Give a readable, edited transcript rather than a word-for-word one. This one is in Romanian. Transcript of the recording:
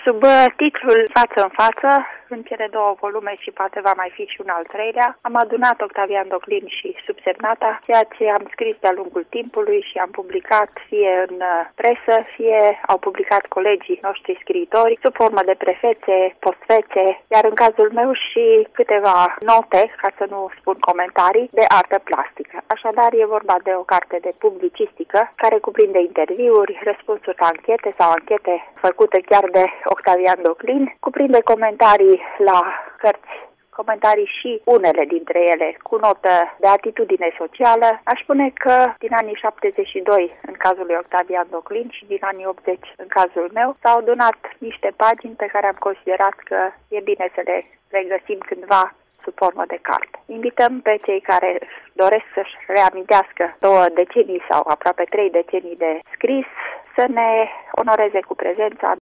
Sub titlul Față în față, în cele două volume și poate va mai fi și un al treilea, am adunat Octavian Doclin și Subsemnata, ceea ce am scris de-a lungul timpului și am publicat fie în presă, fie au publicat colegii noștri scriitori, sub formă de prefețe, postfețe, iar în cazul meu și câteva note, ca să nu spun comentarii, de artă plastică. Așadar, e vorba de o carte de publicistică care cuprinde interviuri, răspunsuri la anchete sau anchete făcute chiar de Octavian Doclin, cuprinde comentarii la cărți, comentarii și unele dintre ele cu notă de atitudine socială. Aș spune că din anii 72 în cazul lui Octavian Doclin și din anii 80 în cazul meu s-au adunat niște pagini pe care am considerat că e bine să le regăsim cândva sub formă de carte. Invităm pe cei care doresc să-și reamintească 2 decenii sau aproape 3 decenii de scris să ne onoreze cu prezența